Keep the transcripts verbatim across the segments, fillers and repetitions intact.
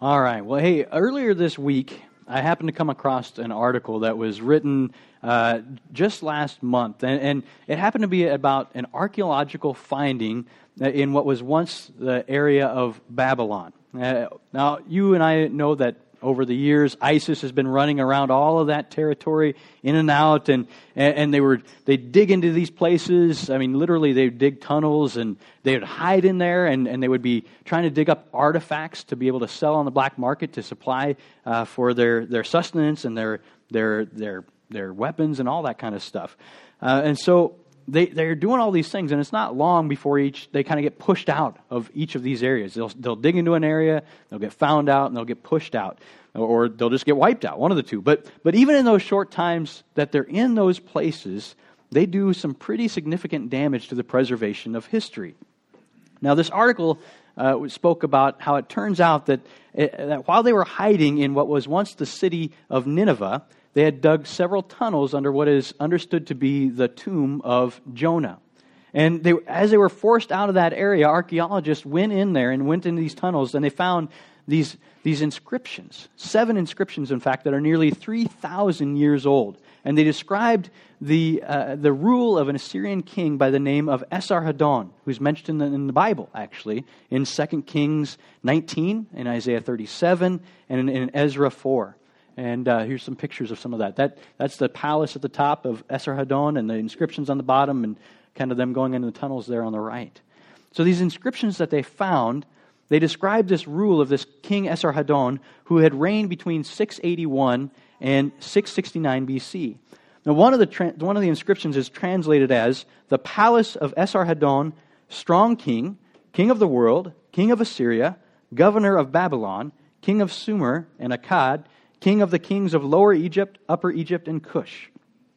All right. Well, hey, earlier this week, I happened to come across an article that was written uh, just last month, and, and it happened to be about an archaeological finding in what was once the area of Babylon. Uh, now, you and I know that over the years, ISIS has been running around all of that territory, in and out, and and they were they dig into these places. I mean, literally, they would dig tunnels, and they would hide in there, and, and they would be trying to dig up artifacts to be able to sell on the black market to supply uh, for their, their sustenance and their their their their weapons and all that kind of stuff. Uh, and so they they're doing all these things, and it's not long before each they kind of get pushed out of each of these areas. They'll they'll dig into an area, they'll get found out, and they'll get pushed out, or they'll just get wiped out. One of the two. But but even in those short times that they're in those places, they do some pretty significant damage to the preservation of history. Now, this article uh, spoke about how it turns out that, it, that while they were hiding in what was once the city of Nineveh, they had dug several tunnels under what is understood to be the tomb of Jonah. And they, as they were forced out of that area, archaeologists went in there and went into these tunnels, and they found these, these inscriptions, seven inscriptions, in fact, that are nearly three thousand years old. And they described the uh, the rule of an Assyrian king by the name of Esarhaddon, who's mentioned in the, in the Bible, actually, in Second Kings nineteen, in Isaiah thirty-seven, and in, in Ezra four. And uh, here's some pictures of some of that. That That's the palace at the top of Esarhaddon, and the inscriptions on the bottom, and kind of them going into the tunnels there on the right. So these inscriptions that they found, they describe this rule of this king Esarhaddon, who had reigned between six eighty-one and six sixty-nine B C. Now, one of the tra- one of the inscriptions is translated as the palace of Esarhaddon, strong king, king of the world, king of Assyria, governor of Babylon, king of Sumer and Akkad, king of the kings of Lower Egypt, Upper Egypt, and Cush.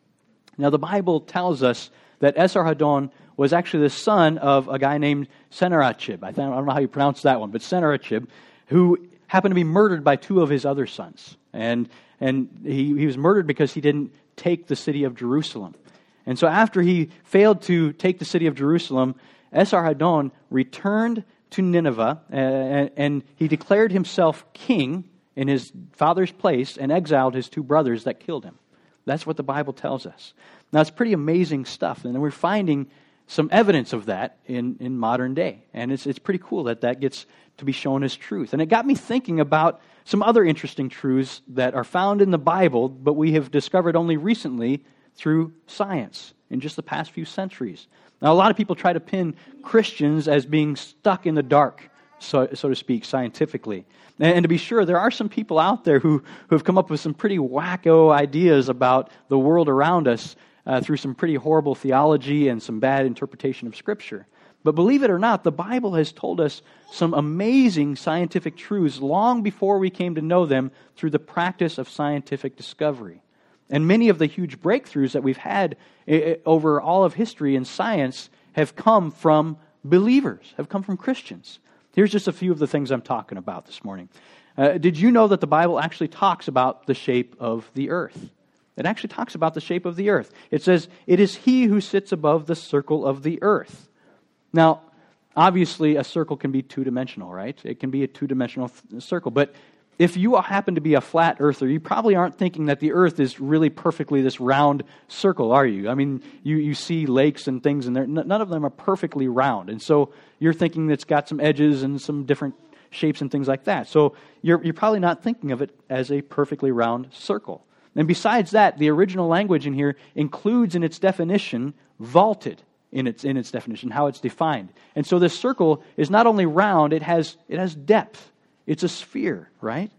Now, the Bible tells us that Esarhaddon was actually the son of a guy named Sennacherib. I don't know how you pronounce that one, but Sennacherib, who happened to be murdered by two of his other sons. And and he, he was murdered because he didn't take the city of Jerusalem. And so after he failed to take the city of Jerusalem, Esarhaddon returned to Nineveh, and, and he declared himself king in his father's place and exiled his two brothers that killed him. That's what the Bible tells us. Now, it's pretty amazing stuff, and we're finding some evidence of that in, in modern day. And it's it's pretty cool that that gets to be shown as truth. And it got me thinking about some other interesting truths that are found in the Bible, but we have discovered only recently through science in just the past few centuries. Now, a lot of people try to pin Christians as being stuck in the dark, so, so to speak, scientifically. And, and to be sure, there are some people out there who, who have come up with some pretty wacko ideas about the world around us uh, through some pretty horrible theology and some bad interpretation of Scripture. But believe it or not, the Bible has told us some amazing scientific truths long before we came to know them through the practice of scientific discovery. And many of the huge breakthroughs that we've had over all of history in science have come from believers, have come from Christians. Here's just a few of the things I'm talking about this morning. Uh, did you know that the Bible actually talks about the shape of the earth? It actually talks about the shape of the earth. It says, "It is he who sits above the circle of the earth." Now, obviously, a circle can be two-dimensional, right? It can be a two-dimensional th- circle. But if you happen to be a flat earther, you probably aren't thinking that the earth is really perfectly this round circle, are you? I mean, you, you see lakes and things, and none of them are perfectly round. And so you're thinking that it's got some edges and some different shapes and things like that. So you're, you're probably not thinking of it as a perfectly round circle. And besides that, the original language in here includes in its definition vaulted. in its in its definition, how it's defined. And so this circle is not only round, it has it has depth. It's a sphere, right?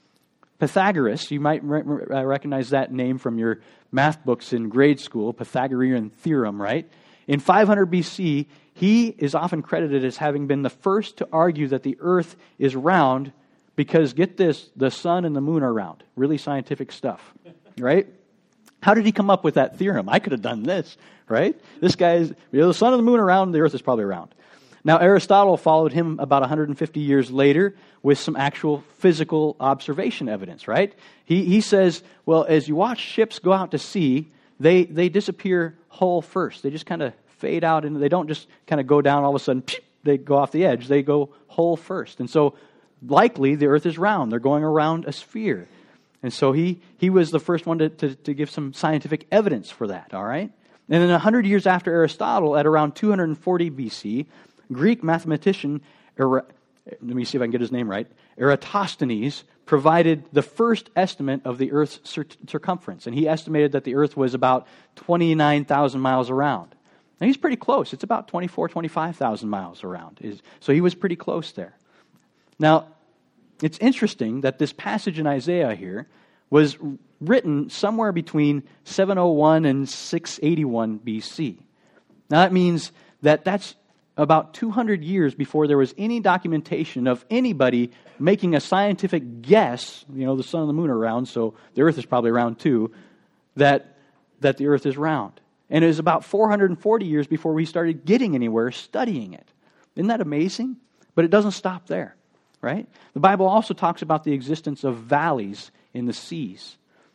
Pythagoras, you might re- re- recognize that name from your math books in grade school, Pythagorean theorem, right? In five hundred B C, he is often credited as having been the first to argue that the earth is round because, get this, the sun and the moon are round. Really scientific stuff, right? How did he come up with that theorem? I could have done this, right? This guy is, you know, the sun and the moon are round, the earth is probably round. Now, Aristotle followed him about one hundred fifty years later with some actual physical observation evidence, right? He he says, well, as you watch ships go out to sea, they, they disappear hull first. They just kind of fade out, and they don't just kind of go down all of a sudden, they go off the edge. They go hull first. And so likely the earth is round. They're going around a sphere. And so he, he was the first one to, to, to give some scientific evidence for that, all right? And then one hundred years after Aristotle, at around two hundred forty B C, Greek mathematician, Era, let me see if I can get his name right, Eratosthenes, provided the first estimate of the Earth's cir- circumference. And he estimated that the Earth was about twenty-nine thousand miles around. Now he's pretty close. It's about twenty-four, twenty-five thousand miles around. So he was pretty close there. Now, it's interesting that this passage in Isaiah here was written somewhere between seven oh one and six eighty-one B C. Now that means that that's about two hundred years before there was any documentation of anybody making a scientific guess, you know, the sun and the moon are round, so the earth is probably round too, that, that the earth is round. And it was about four hundred forty years before we started getting anywhere studying it. Isn't that amazing? But it doesn't stop there, right? The Bible also talks about the existence of valleys in the seas.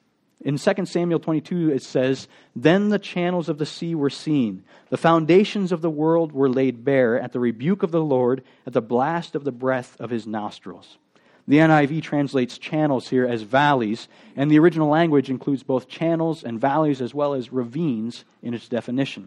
In Second Samuel twenty-two, it says, "Then the channels of the sea were seen. The foundations of the world were laid bare at the rebuke of the Lord, at the blast of the breath of his nostrils." The N I V translates channels here as valleys, and the original language includes both channels and valleys as well as ravines in its definition.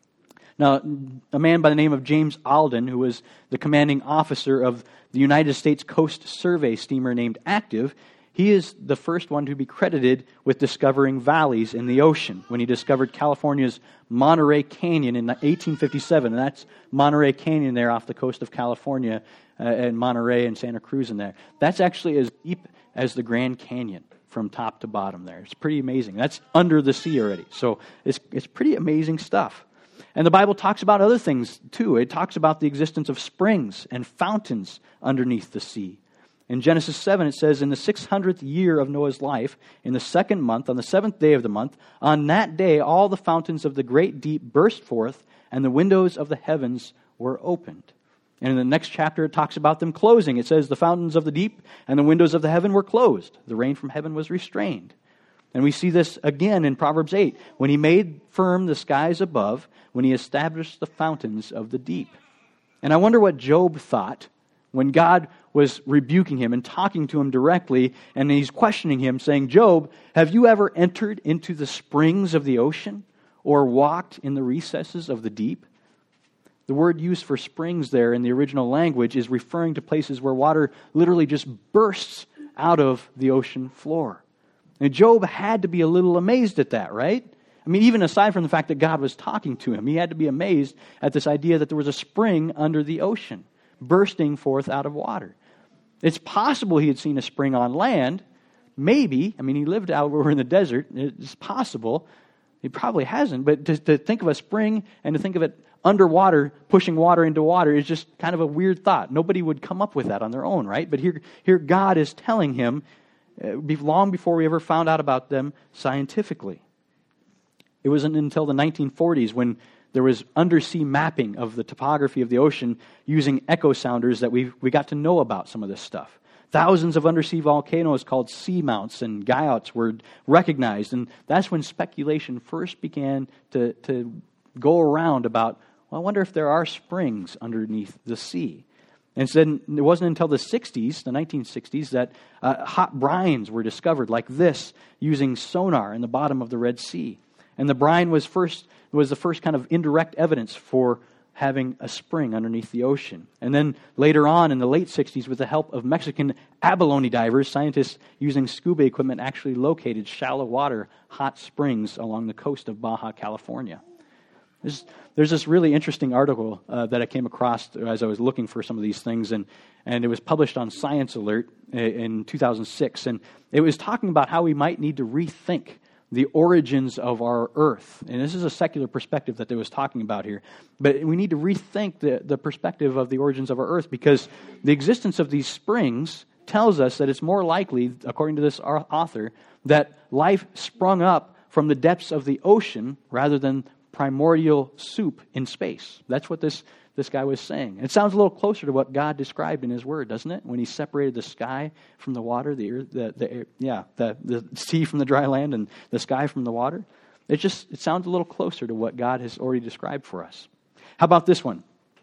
Now, a man by the name of James Alden, who was the commanding officer of the United States Coast Survey steamer named Active, he is the first one to be credited with discovering valleys in the ocean when he discovered California's Monterey Canyon in eighteen fifty-seven. And that's Monterey Canyon there off the coast of California, uh, and Monterey and Santa Cruz in there. That's actually as deep as the Grand Canyon from top to bottom there. It's pretty amazing. That's under the sea already. So it's it's pretty amazing stuff. And the Bible talks about other things too. It talks about the existence of springs and fountains underneath the sea. In Genesis seven, it says, "In the six hundredth year of Noah's life, in the second month, on the seventh day of the month, on that day all the fountains of the great deep burst forth, and the windows of the heavens were opened." And in the next chapter, it talks about them closing. It says, "The fountains of the deep and the windows of the heaven were closed. The rain from heaven was restrained." And we see this again in Proverbs eight, "When he made firm the skies above, when he established the fountains of the deep." And I wonder what Job thought when God was rebuking him and talking to him directly, and he's questioning him, saying, "Job, have you ever entered into the springs of the ocean or walked in the recesses of the deep?" The word used for springs there in the original language is referring to places where water literally just bursts out of the ocean floor. And Job had to be a little amazed at that, right? I mean, even aside from the fact that God was talking to him, he had to be amazed at this idea that there was a spring under the ocean, bursting forth out of water. It's possible he had seen a spring on land. Maybe. I mean, he lived out over in the desert. It's possible. He probably hasn't. But to, to think of a spring and to think of it underwater, pushing water into water, is just kind of a weird thought. Nobody would come up with that on their own, right? But here, here God is telling him, uh, long before we ever found out about them scientifically. It wasn't until the nineteen forties when there was undersea mapping of the topography of the ocean using echo sounders that we we got to know about some of this stuff. Thousands of undersea volcanoes called seamounts and guyouts were recognized, and that's when speculation first began to, to go around about, well, I wonder if there are springs underneath the sea. And then it wasn't until the sixties, the nineteen sixties, that uh, hot brines were discovered like this using sonar in the bottom of the Red Sea. And the brine was first was the first kind of indirect evidence for having a spring underneath the ocean. And then later on in the late sixties, with the help of Mexican abalone divers, scientists using scuba equipment actually located shallow water hot springs along the coast of Baja California. There's, there's this really interesting article uh, that I came across as I was looking for some of these things, and, and it was published on Science Alert in two thousand six, and it was talking about how we might need to rethink the origins of our earth. And this is a secular perspective that they was talking about here. But we need to rethink the, the perspective of the origins of our earth, because the existence of these springs tells us that it's more likely, according to this author, that life sprung up from the depths of the ocean rather than primordial soup in space. That's what this this guy was saying. It sounds a little closer to what God described in His Word, doesn't it? When He separated the sky from the water, the earth, the, the air, yeah, the, the sea from the dry land, and the sky from the water. It just it sounds a little closer to what God has already described for us. How about this one?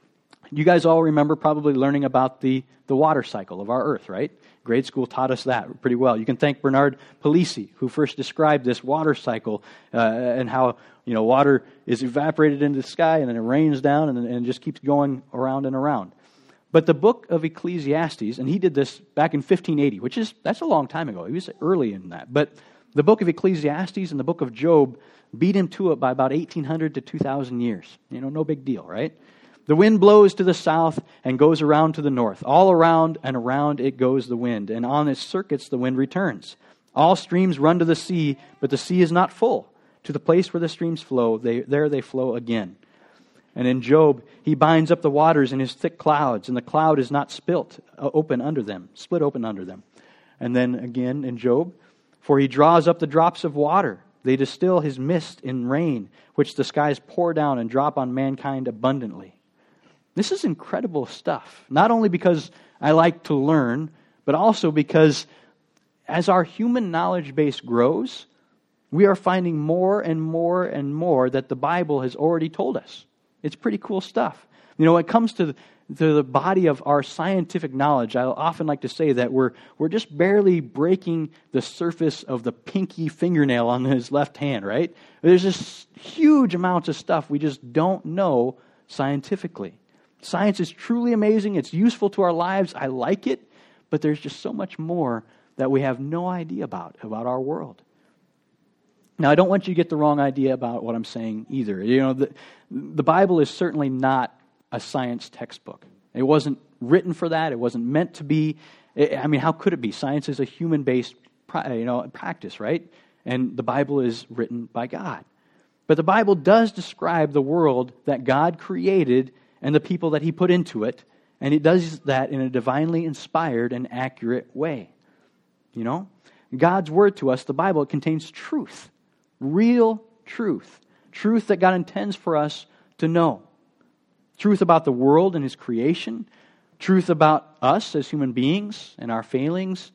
You guys all remember probably learning about the, the water cycle of our earth, right? Grade school taught us that pretty well. You can thank Bernard Palissy, who first described this water cycle uh, and how, you know, water is evaporated into the sky and then it rains down and, and just keeps going around and around. But the book of Ecclesiastes, and he did this back in fifteen eighty, which is, that's a long time ago. He was early in that. But the book of Ecclesiastes and the book of Job beat him to it by about eighteen hundred to two thousand years. You know, no big deal, right? The wind blows to the south and goes around to the north. All around and around it goes the wind, and on its circuits the wind returns. All streams run to the sea, but the sea is not full. To the place where the streams flow, they, there they flow again. And in Job, he binds up the waters in his thick clouds, and the cloud is not spilt uh, open under them, split open under them. And then again in Job, for he draws up the drops of water. They distill his mist in rain, which the skies pour down and drop on mankind abundantly. This is incredible stuff, not only because I like to learn, but also because as our human knowledge base grows, we are finding more and more and more that the Bible has already told us. It's pretty cool stuff. You know, when it comes to the, to the body of our scientific knowledge, I often like to say that we're we're just barely breaking the surface of the pinky fingernail on his left hand, right? There's just huge amounts of stuff we just don't know scientifically. Science is truly amazing. It's useful to our lives. I like it. But there's just so much more that we have no idea about, about our world. Now, I don't want you to get the wrong idea about what I'm saying either. You know, the, the Bible is certainly not a science textbook. It wasn't written for that. It wasn't meant to be. I mean, how could it be? Science is a human-based, you know, practice, right? And the Bible is written by God. But the Bible does describe the world that God created and the people that He put into it, and it does that in a divinely inspired and accurate way. You know? God's Word to us, the Bible, it contains truth. Real truth. Truth that God intends for us to know. Truth about the world and His creation. Truth about us as human beings and our failings.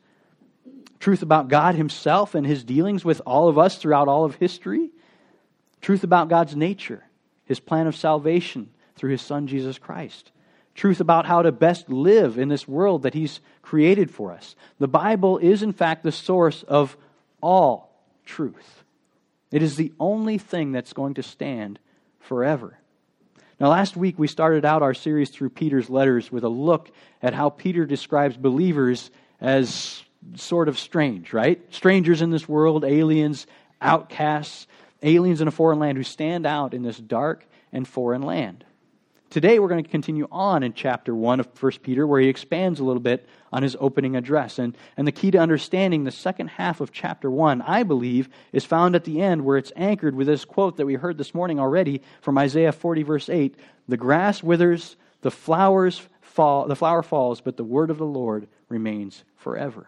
Truth about God Himself and His dealings with all of us throughout all of history. Truth about God's nature, His plan of salvation through His Son Jesus Christ. Truth about how to best live in this world that He's created for us. The Bible is in fact the source of all truth. It is the only thing that's going to stand forever. Now, last week we started out our series through Peter's letters with a look at how Peter describes believers as sort of strange, right? Strangers in this world, aliens, outcasts, aliens in a foreign land who stand out in this dark and foreign land. Today we're going to continue on in chapter one of First Peter, where he expands a little bit on his opening address. And, and the key to understanding the second half of chapter one, I believe, is found at the end, where it's anchored with this quote that we heard this morning already from Isaiah forty, verse eight. The grass withers, the flowers fall, the flower falls, but the word of the Lord remains forever.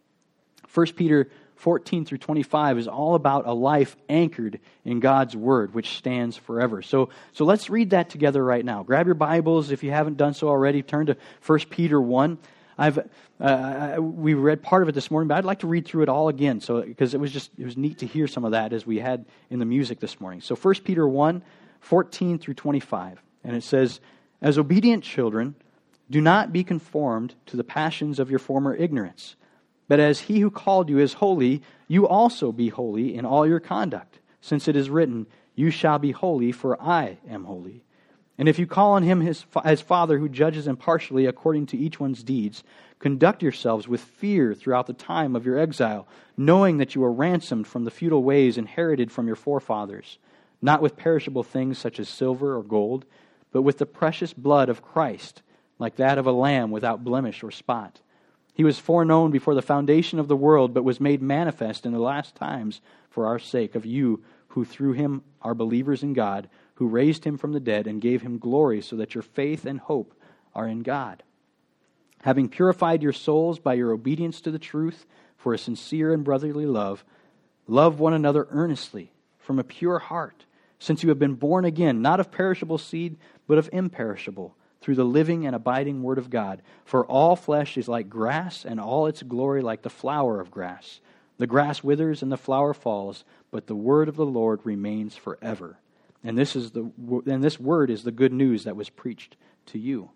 First Peter fourteen through twenty-five is all about a life anchored in God's Word, which stands forever. So, so let's read that together right now. Grab your Bibles if you haven't done so already. Turn to First Peter one. I've uh, we read part of it this morning, but I'd like to read through it all again, so because it was just it was neat to hear some of that as we had in the music this morning. So First Peter one, fourteen through twenty-five, and it says, "As obedient children, do not be conformed to the passions of your former ignorance. But as He who called you is holy, you also be holy in all your conduct, since it is written, 'You shall be holy, for I am holy.' And if you call on Him his, as Father who judges impartially according to each one's deeds, conduct yourselves with fear throughout the time of your exile, knowing that you are ransomed from the futile ways inherited from your forefathers, not with perishable things such as silver or gold, but with the precious blood of Christ, like that of a lamb without blemish or spot. He was foreknown before the foundation of the world, but was made manifest in the last times for our sake, of you who through Him are believers in God, who raised Him from the dead and gave Him glory, so that your faith and hope are in God. Having purified your souls by your obedience to the truth for a sincere and brotherly love, love one another earnestly from a pure heart, since you have been born again, not of perishable seed, but of imperishable, through the living and abiding Word of God. For all flesh is like grass, and all its glory like the flower of grass. The grass withers and the flower falls, but the word of the Lord remains forever." And this is the and this word is the good news that was preached to you.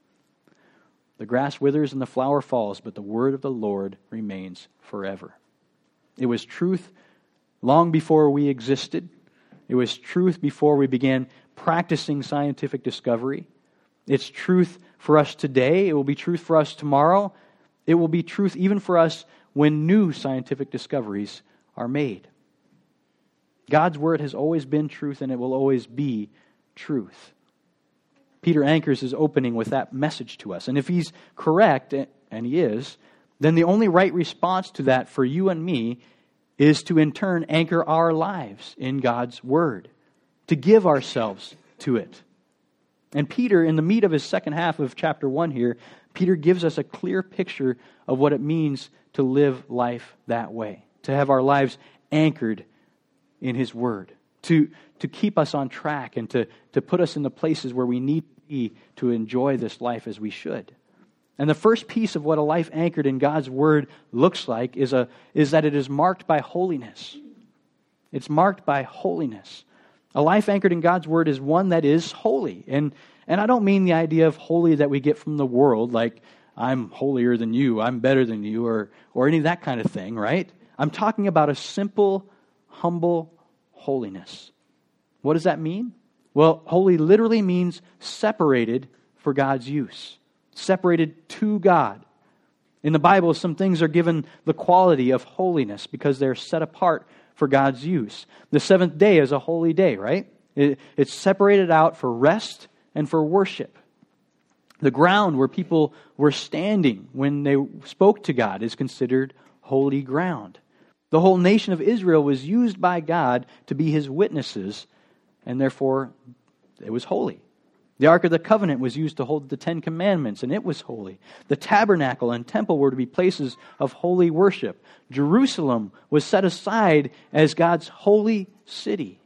The grass withers and the flower falls, but the word of the Lord remains forever. It was truth long before we existed. It was truth before we began practicing scientific discovery. It's truth for us today. It will be truth for us tomorrow. It will be truth even for us when new scientific discoveries are made. God's word has always been truth, and it will always be truth. Peter anchors his opening with that message to us. And if he's correct, and he is, then the only right response to that for you and me is to in turn anchor our lives in God's word, to give ourselves to it. And Peter, in the meat of his second half of chapter one here, Peter gives us a clear picture of what it means to live life that way, to have our lives anchored in his word, to, to keep us on track and to, to put us in the places where we need to be to enjoy this life as we should. And the first piece of what a life anchored in God's word looks like is, a, is that it is marked by holiness. It's marked by holiness. A life anchored in God's word is one that is holy. And, and I don't mean the idea of holy that we get from the world, like I'm holier than you, I'm better than you, or, or any of that kind of thing, right? I'm talking about a simple, humble holiness. What does that mean? Well, holy literally means separated for God's use. Separated to God. In the Bible, some things are given the quality of holiness because they're set apart for God's use. The seventh day is a holy day, right? It, it's separated out for rest and for worship. The ground where people were standing when they spoke to God is considered holy ground. The whole nation of Israel was used by God to be His witnesses, and therefore it was holy. The Ark of the Covenant was used to hold the Ten Commandments, and it was holy. The tabernacle and temple were to be places of holy worship. Jerusalem was set aside as God's holy city.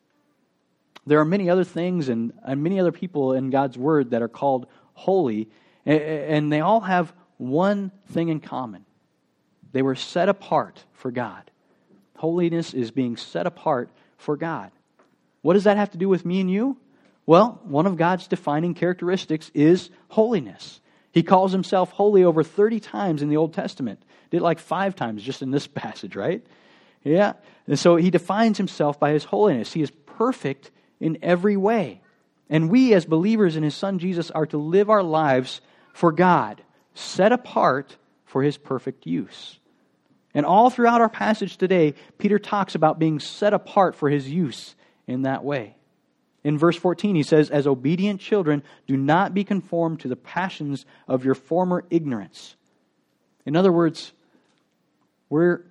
There are many other things and, and many other people in God's Word that are called holy, and they all have one thing in common. They were set apart for God. Holiness is being set apart for God. What does that have to do with me and you? Well, one of God's defining characteristics is holiness. He calls Himself holy over thirty times in the Old Testament. Did like five times just in this passage, right? Yeah. And so He defines Himself by His holiness. He is perfect in every way. And we as believers in His Son Jesus are to live our lives for God, set apart for His perfect use. And all throughout our passage today, Peter talks about being set apart for His use in that way. In verse fourteen, he says, "As obedient children, do not be conformed to the passions of your former ignorance." In other words, we're,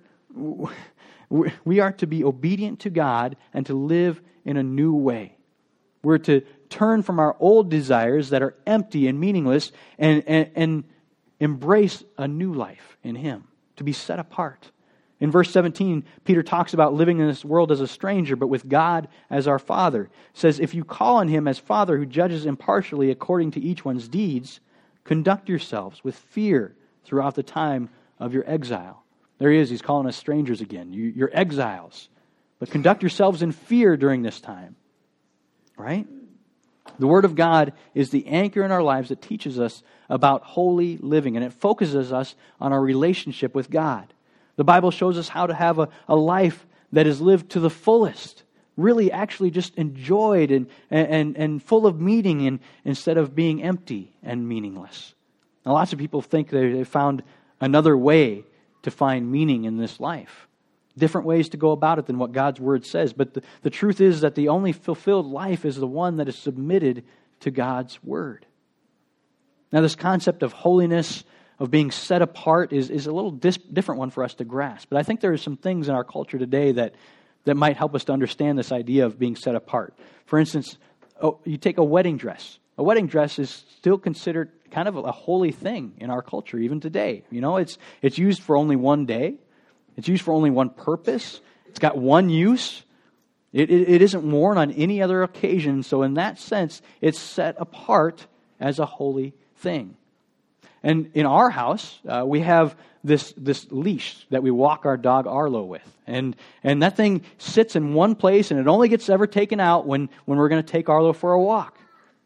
we are to be obedient to God and to live in a new way. We're to turn from our old desires that are empty and meaningless and, and, and embrace a new life in Him, to be set apart. In verse seventeen, Peter talks about living in this world as a stranger, but with God as our Father. He says, if you call on Him as Father who judges impartially according to each one's deeds, conduct yourselves with fear throughout the time of your exile. There he is, he's calling us strangers again. You, you're exiles. But conduct yourselves in fear during this time. Right? The Word of God is the anchor in our lives that teaches us about holy living, and it focuses us on our relationship with God. The Bible shows us how to have a, a life that is lived to the fullest, really actually just enjoyed and, and, and full of meaning and, instead of being empty and meaningless. Now, lots of people think they, they found another way to find meaning in this life, different ways to go about it than what God's Word says. But the, the truth is that the only fulfilled life is the one that is submitted to God's Word. Now, this concept of holiness, of being set apart, is, is a little dis- different one for us to grasp. But I think there are some things in our culture today that, that might help us to understand this idea of being set apart. For instance, oh, you take a wedding dress. A wedding dress is still considered kind of a holy thing in our culture, even today. You know, it's it's used for only one day. It's used for only one purpose. It's got one use. It, it, it isn't worn on any other occasion. So in that sense, it's set apart as a holy thing. And in our house, uh, we have this this leash that we walk our dog Arlo with. And and that thing sits in one place, and it only gets ever taken out when, when we're going to take Arlo for a walk.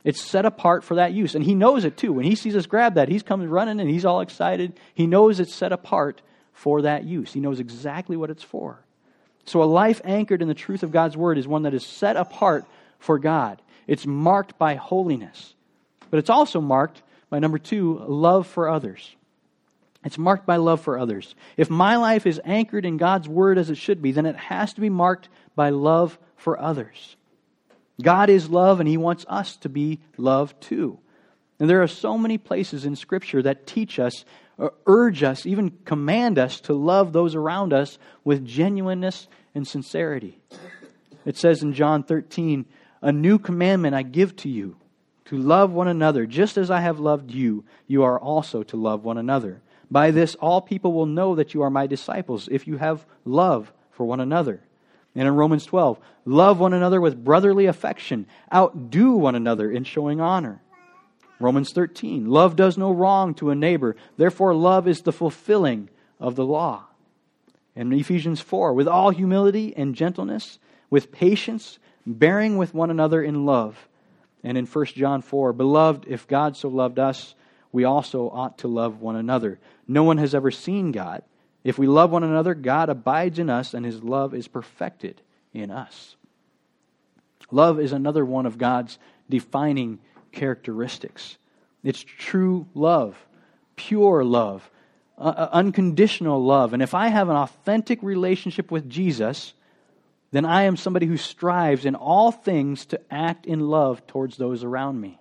It's set apart for that use. And He knows it too. When He sees us grab that, He's coming running and He's all excited. He knows it's set apart for that use. He knows exactly what it's for. So a life anchored in the truth of God's Word is one that is set apart for God. It's marked by holiness. But it's also marked by, number two, love for others. It's marked by love for others. If my life is anchored in God's Word as it should be, then it has to be marked by love for others. God is love, and He wants us to be love too. And there are so many places in Scripture that teach us, or urge us, even command us to love those around us with genuineness and sincerity. It says in John thirteen, "A new commandment I give to you, to love one another. Just as I have loved you, you are also to love one another. By this all people will know that you are my disciples, if you have love for one another." And in Romans twelve, "Love one another with brotherly affection. Outdo one another in showing honor." Romans thirteen, "Love does no wrong to a neighbor. Therefore love is the fulfilling of the law." And Ephesians four, "With all humility and gentleness, with patience, bearing with one another in love." And in First John four, "Beloved, if God so loved us, we also ought to love one another. No one has ever seen God. If we love one another, God abides in us, and His love is perfected in us." Love is another one of God's defining characteristics. It's true love, pure love, uh, unconditional love. And if I have an authentic relationship with Jesus, then I am somebody who strives in all things to act in love towards those around me.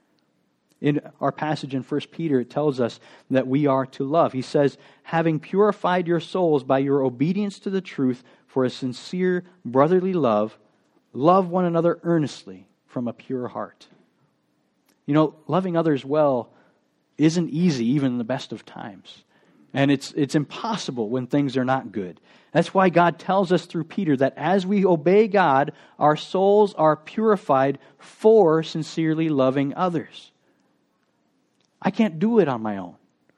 In our passage in First Peter, it tells us that we are to love. He says, "Having purified your souls by your obedience to the truth for a sincere brotherly love, love one another earnestly from a pure heart." You know, loving others well isn't easy even in the best of times. And it's it's impossible when things are not good. That's why God tells us through Peter that as we obey God, our souls are purified for sincerely loving others. I can't do it on my own.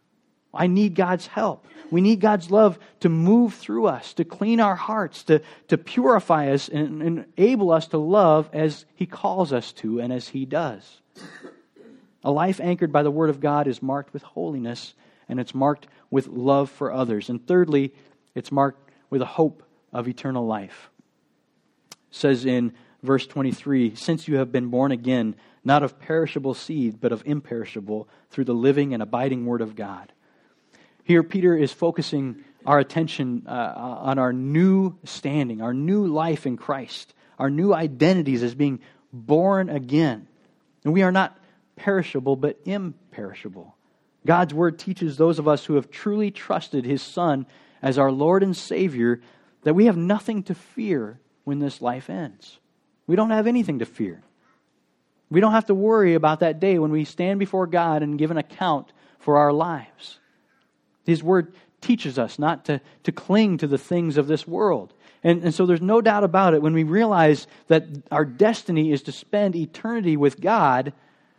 I need God's help. We need God's love to move through us, to clean our hearts, to, to purify us and, and enable us to love as He calls us to and as He does. A life anchored by the Word of God is marked with holiness, and it's marked with love for others. And thirdly, it's marked with a hope of eternal life. It says in verse twenty-three, "Since you have been born again, not of perishable seed, but of imperishable, through the living and abiding Word of God." Here, Peter is focusing our attention uh, on our new standing, our new life in Christ, our new identities as being born again. And we are not perishable, but imperishable. God's Word teaches those of us who have truly trusted His Son as our Lord and Savior that we have nothing to fear when this life ends. We don't have anything to fear. We don't have to worry about that day when we stand before God and give an account for our lives. His Word teaches us not to, to cling to the things of this world. And, and so there's no doubt about it, when we realize that our destiny is to spend eternity with God,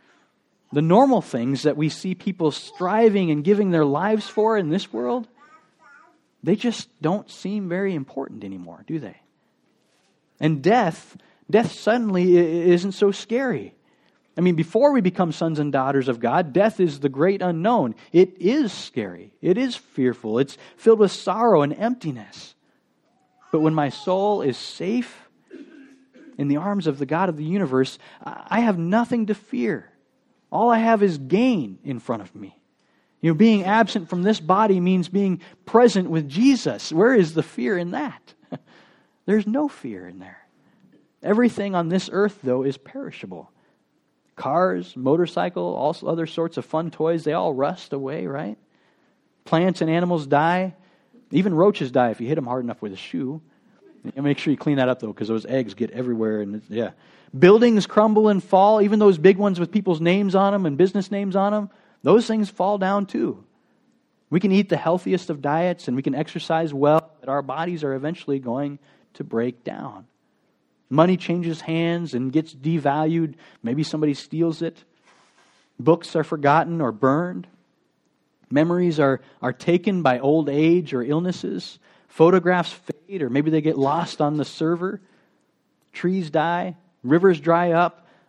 the normal things that we see people striving and giving their lives for in this world, they just don't seem very important anymore, do they? And death, death suddenly isn't so scary. I mean, before we become sons and daughters of God, death is the great unknown. It is scary. It is fearful. It's filled with sorrow and emptiness. But when my soul is safe in the arms of the God of the universe, I have nothing to fear. All I have is gain in front of me. You know, being absent from this body means being present with Jesus. Where is the fear in that? There's no fear in there. Everything on this earth, though, is perishable. Cars, motorcycle, all other sorts of fun toys, they all rust away, right? Plants and animals die. Even roaches die if you hit them hard enough with a shoe. And make sure you clean that up, though, because those eggs get everywhere. And yeah, buildings crumble and fall. Even those big ones with people's names on them and business names on them, those things fall down too. We can eat the healthiest of diets and we can exercise well, but our bodies are eventually going to break down. Money changes hands and gets devalued. Maybe somebody steals it. Books are forgotten or burned. Memories are, are taken by old age or illnesses. Photographs fade, or maybe they get lost on the server. Trees die. Rivers dry up.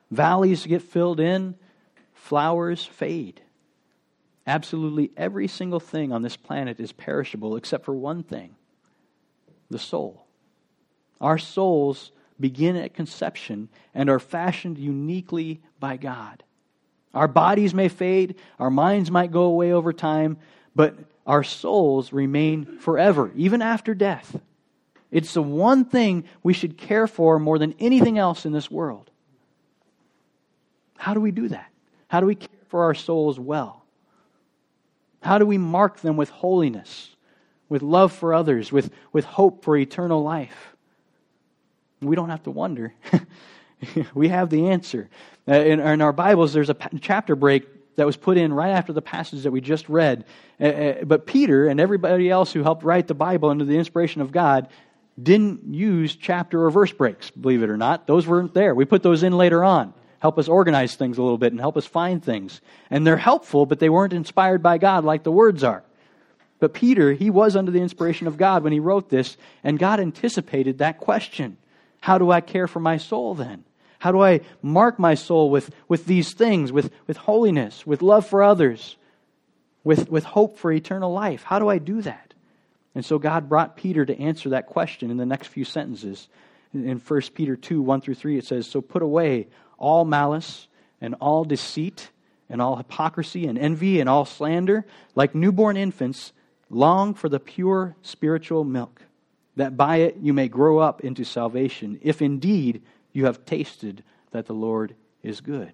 Valleys get filled in, flowers fade. Absolutely every single thing on this planet is perishable except for one thing, the soul. Our souls begin at conception and are fashioned uniquely by God. Our bodies may fade, our minds might go away over time, but our souls remain forever, even after death. It's the one thing we should care for more than anything else in this world. How do we do that? How do we care for our souls well? How do we mark them with holiness, with love for others, with, with hope for eternal life? We don't have to wonder. We have the answer. Uh, in, in our Bibles, there's a pa- chapter break that was put in right after the passage that we just read. Uh, uh, but Peter and everybody else who helped write the Bible under the inspiration of God didn't use chapter or verse breaks, believe it or not. Those weren't there. We put those in later on. Help us organize things a little bit and help us find things. And they're helpful, but they weren't inspired by God like the words are. But Peter, he was under the inspiration of God when he wrote this, and God anticipated that question. How do I care for my soul then? How do I mark my soul with, with these things, with, with holiness, with love for others, with, with hope for eternal life? How do I do that? And so God brought Peter to answer that question in the next few sentences. In First Peter two, one through three, it says, "So put away all malice and all deceit and all hypocrisy and envy and all slander. Like newborn infants, long for the pure spiritual milk, that by it you may grow up into salvation, if indeed you have tasted that the Lord is good."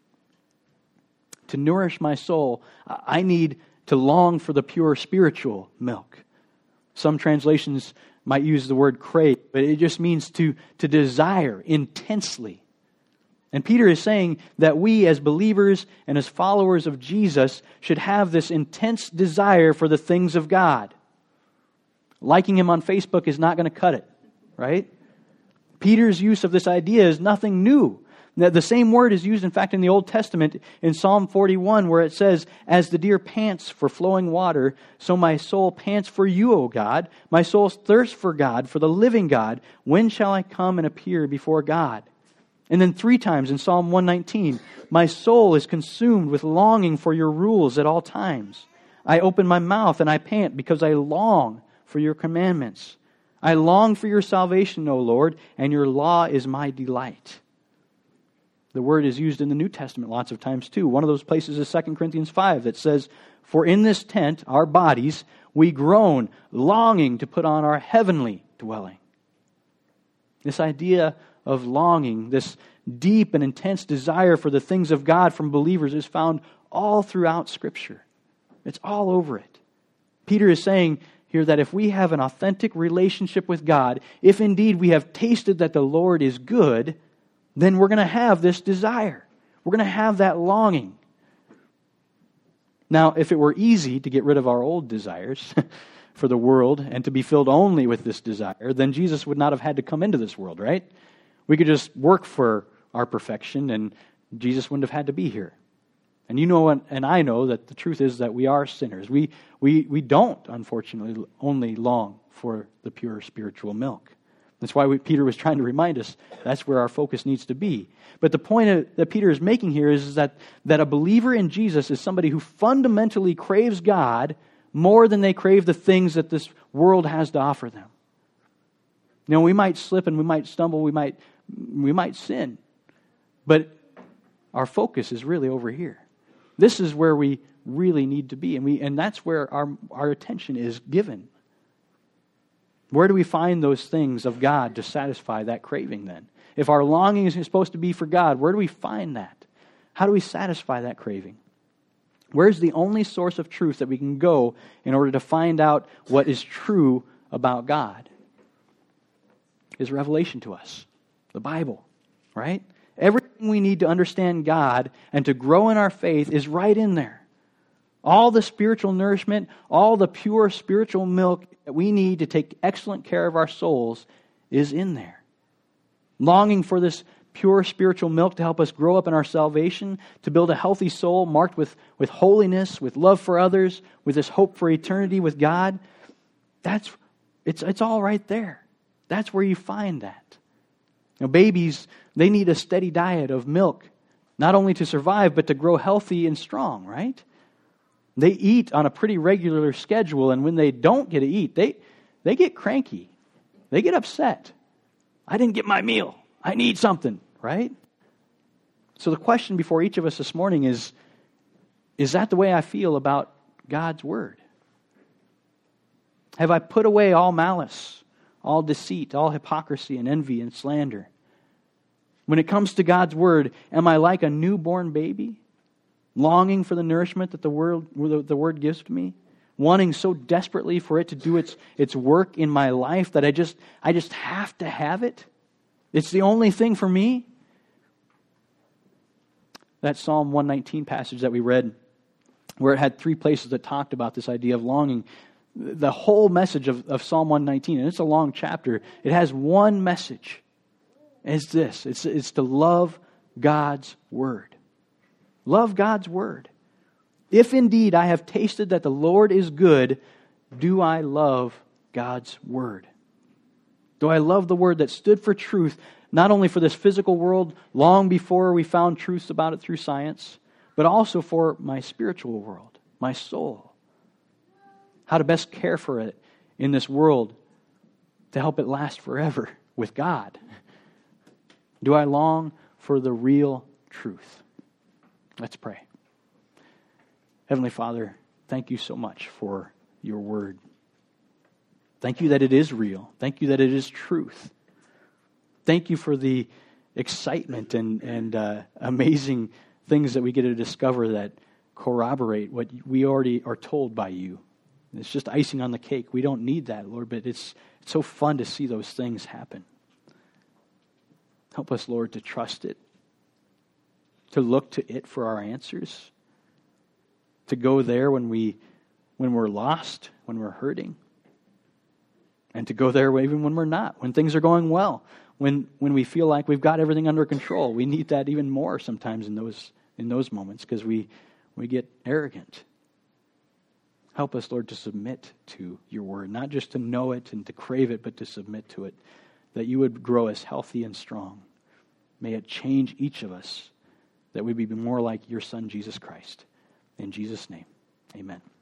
To nourish my soul, I need to long for the pure spiritual milk. Some translations might use the word crave, but it just means to, to desire intensely. And Peter is saying that we as believers and as followers of Jesus should have this intense desire for the things of God. Liking him on Facebook is not going to cut it, right? Peter's use of this idea is nothing new. The same word is used, in fact, in the Old Testament in Psalm forty-one, where it says, "As the deer pants for flowing water, so my soul pants for you, O God. My soul thirsts for God, for the living God. When shall I come and appear before God?" And then three times in Psalm one nineteen, "My soul is consumed with longing for your rules at all times. I open my mouth and I pant because I long for your commandments. I long for your salvation, O Lord, and your law is my delight." The word is used in the New Testament lots of times too. One of those places is Second Corinthians five that says, "For in this tent, our bodies, we groan, longing to put on our heavenly dwelling." This idea of longing, this deep and intense desire for the things of God from believers is found all throughout Scripture. It's all over it. Peter is saying here that if we have an authentic relationship with God, if indeed we have tasted that the Lord is good, then we're going to have this desire. We're going to have that longing. Now, if it were easy to get rid of our old desires for the world and to be filled only with this desire, then Jesus would not have had to come into this world, right? We could just work for our perfection and Jesus wouldn't have had to be here. And you know, and I know that the truth is that we are sinners. We, we, we don't, unfortunately, only long for the pure spiritual milk. That's why we, Peter was trying to remind us that's where our focus needs to be. But the point of, that Peter is making here is that, that a believer in Jesus is somebody who fundamentally craves God more than they crave the things that this world has to offer them. You know, we might slip and we might stumble, we might we might sin, but our focus is really over here. This is where we really need to be, and we and that's where our, our attention is given. Where do we find those things of God to satisfy that craving then? If our longing is supposed to be for God, where do we find that? How do we satisfy that craving? Where's the only source of truth that we can go in order to find out what is true about God? Is revelation to us. The Bible, right? Everything we need to understand God and to grow in our faith is right in there. All the spiritual nourishment, all the pure spiritual milk that we need to take excellent care of our souls is in there. Longing for this pure spiritual milk to help us grow up in our salvation, to build a healthy soul marked with, with holiness, with love for others, with this hope for eternity with God, that's it's it's all right there. That's where you find that. Now, babies, they need a steady diet of milk, not only to survive, but to grow healthy and strong, right? They eat on a pretty regular schedule, and when they don't get to eat, they, they get cranky. They get upset. I didn't get my meal. I need something, right? So the question before each of us this morning is, is that the way I feel about God's Word? Have I put away all malice, all deceit, all hypocrisy and envy and slander? When it comes to God's Word, am I like a newborn baby, longing for the nourishment that the Word, the Word gives to me, wanting so desperately for it to do its, its work in my life that I just, I just have to have it? It's the only thing for me? That Psalm one nineteen passage that we read, where it had three places that talked about this idea of longing, the whole message of, of Psalm one nineteen, and it's a long chapter, it has one message. It's this. It's, it's to love God's Word. Love God's Word. If indeed I have tasted that the Lord is good, do I love God's Word? Do I love the Word that stood for truth, not only for this physical world, long before we found truths about it through science, but also for my spiritual world, my soul? How to best care for it in this world to help it last forever with God. Do I long for the real truth? Let's pray. Heavenly Father, thank you so much for your Word. Thank you that it is real. Thank you that it is truth. Thank you for the excitement and, and uh, amazing things that we get to discover that corroborate what we already are told by you. It's just icing on the cake. We don't need that, Lord, but it's, it's so fun to see those things happen. Help us, Lord, to trust it, to look to it for our answers, to go there when, we, when we're lost, when we're hurting, and to go there even when we're not, when things are going well, when, when we feel like we've got everything under control. We need that even more sometimes in those, in those moments because we, we get arrogant. Help us, Lord, to submit to your Word, not just to know it and to crave it, but to submit to it, that you would grow us healthy and strong. May it change each of us, that we be more like your Son, Jesus Christ. In Jesus' name, amen.